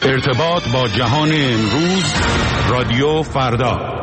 ارتباط با جهان امروز، رادیو فردا.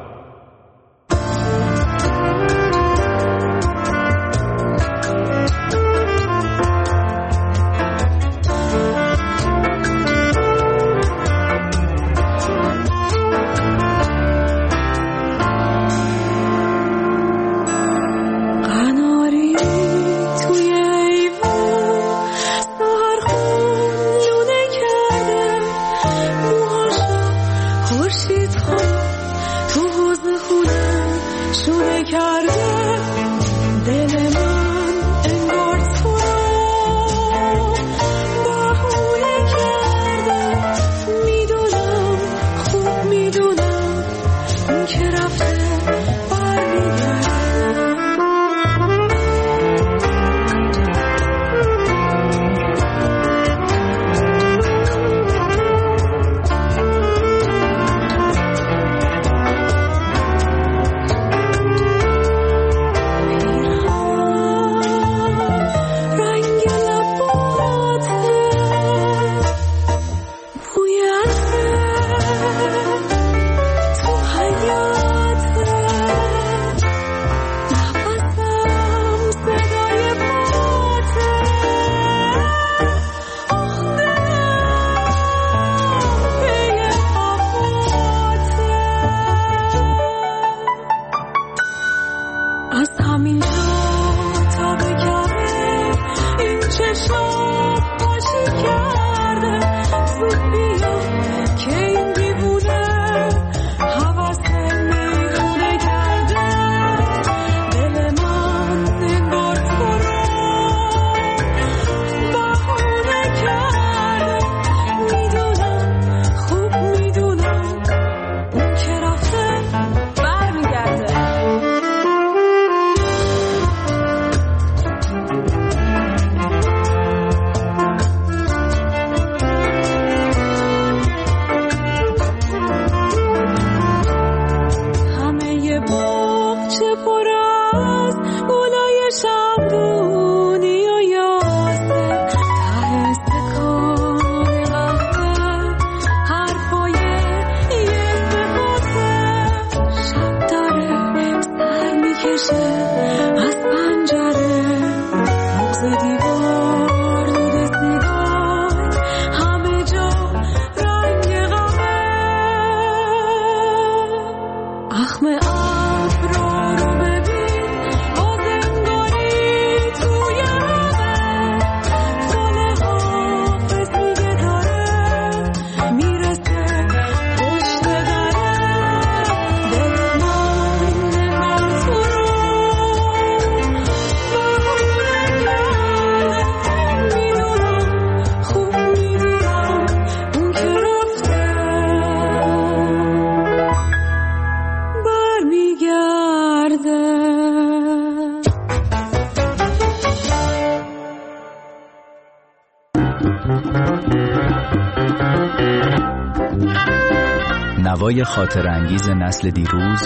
نوای خاطر انگیز نسل دیروز،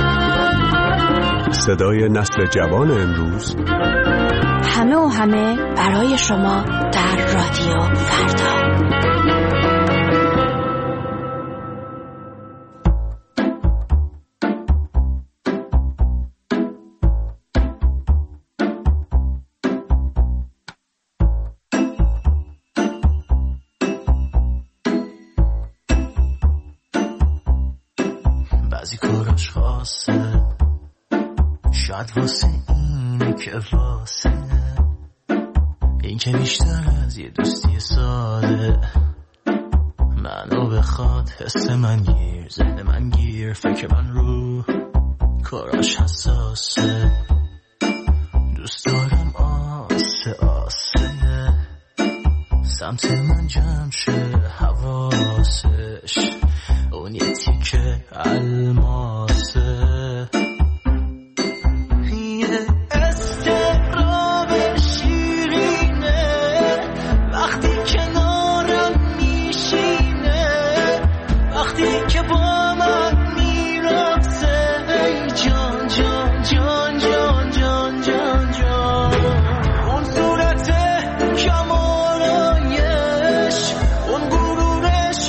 صدای نسل جوان امروز، همه و همه برای شما در رادیو فردا. بعضی کاراش خاصه، شاید واسه اینه که واسه این که بیشتر از یه دوستی ساده منو بخواد، حس من گیر، ذهن من گیر، فکر من رو کاراش حساسه. دوست دارم آسه آسه سمت من جمع شه حواسش، اون یه تیکه الماسه. اون صورت کمالایش، اون غرورش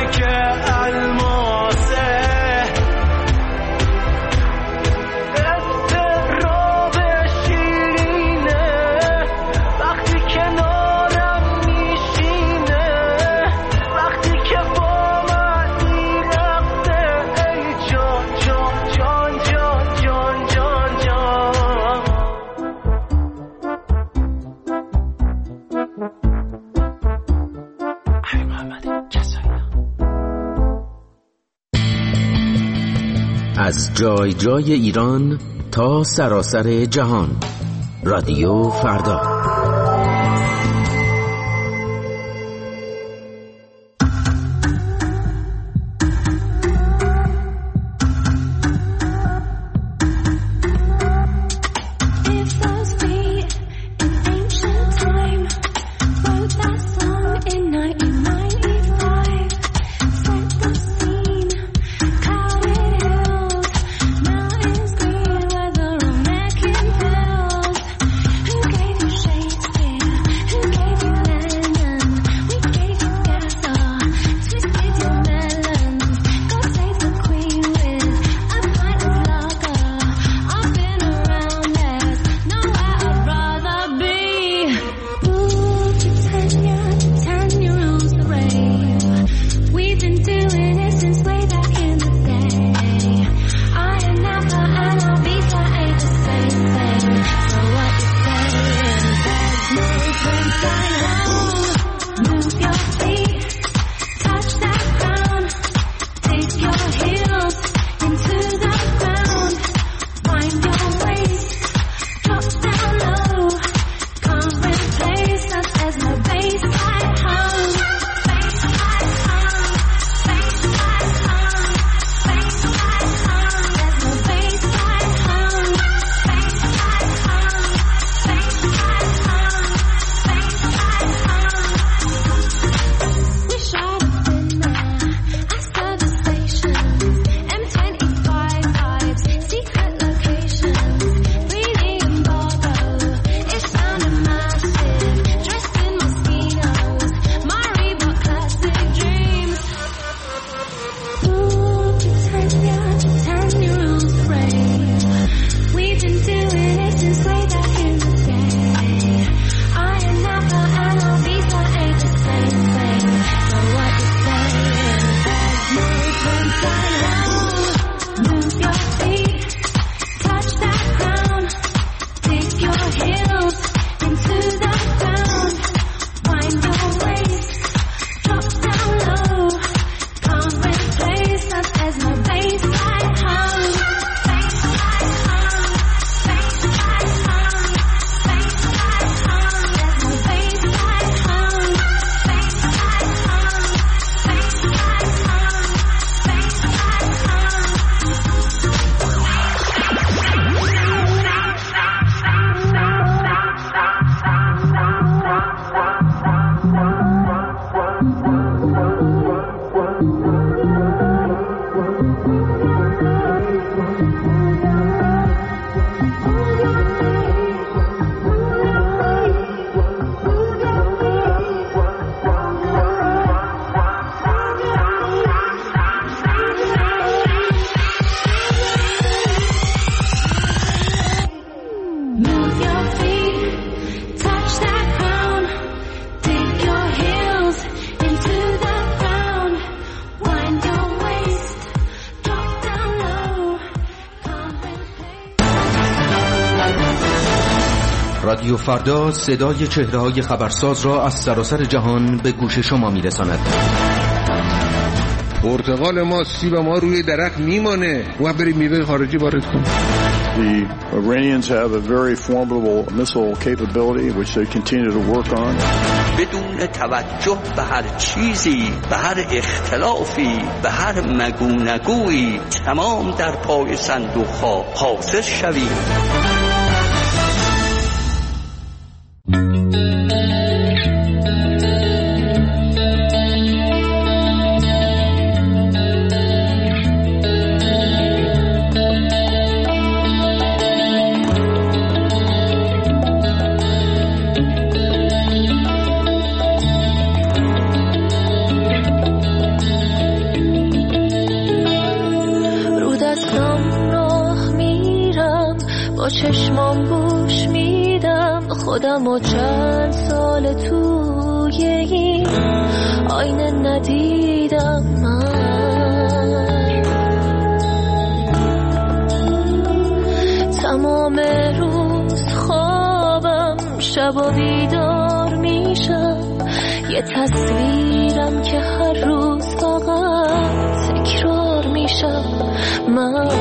از جای جای ایران تا سراسر جهان، رادیو فردا. رادیو فردا صدای چهره‌های خبرساز را از سراسر جهان به گوش شما می‌رساند. پرتقال ما، سیب ما روی درخت میمانه و بریم میوه خارجی وارد کنیم. The Iranians have a very formidable missile capability which they continue to work on. بدون توجه به هر چیزی، به هر اختلافی، به هر مگونگویی تمام در پای صندوق‌ها حاضر شویم. چشمام گوش میدم خودم و چند سال توی این آینه ندیدم من. تمام روز خوابم شب و بیدار میشم یه تصویرم که هر روز فقط تکرار میشم من.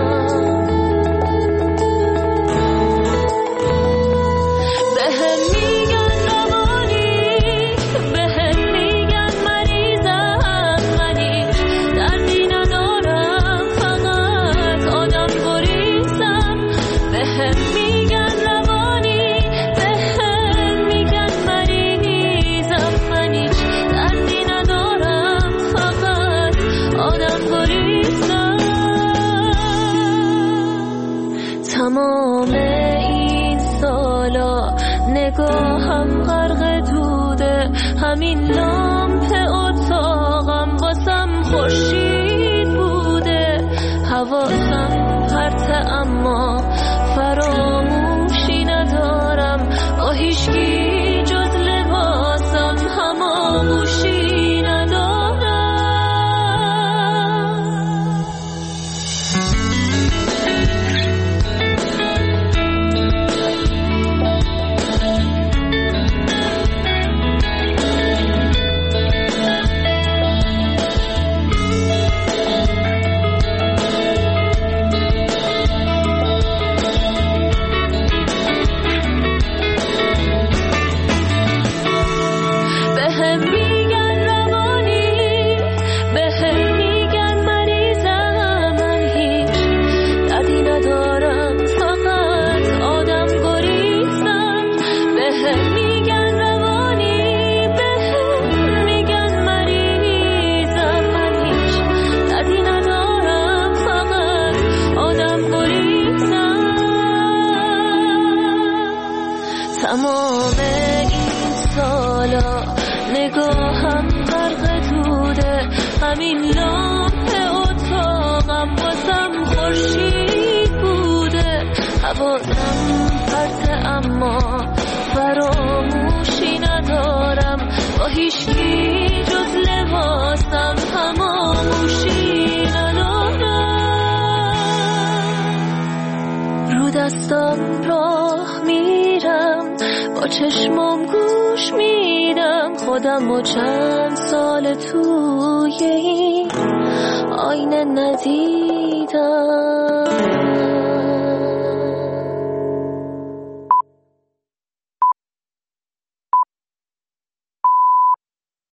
تمام این سالا نگاهم غرق دوده، همین لامپ اتاقم واسم خورشید بوده. حواسم پرته اما فراموشی ندارم، با هیچکی جز لباسم هماغوشی ندارم. تمام این سالا نگاهم غرق دوده، همین لامپ اتاقم واسم خورشید بوده. حواسم پرته اما فراموشی ندارم، با هیچکی جز لباسم هماغوشی ندارم. رو دستم راه میرم، با چشمام گوش میدم خودم و چند سال توی این آینه ندیدم.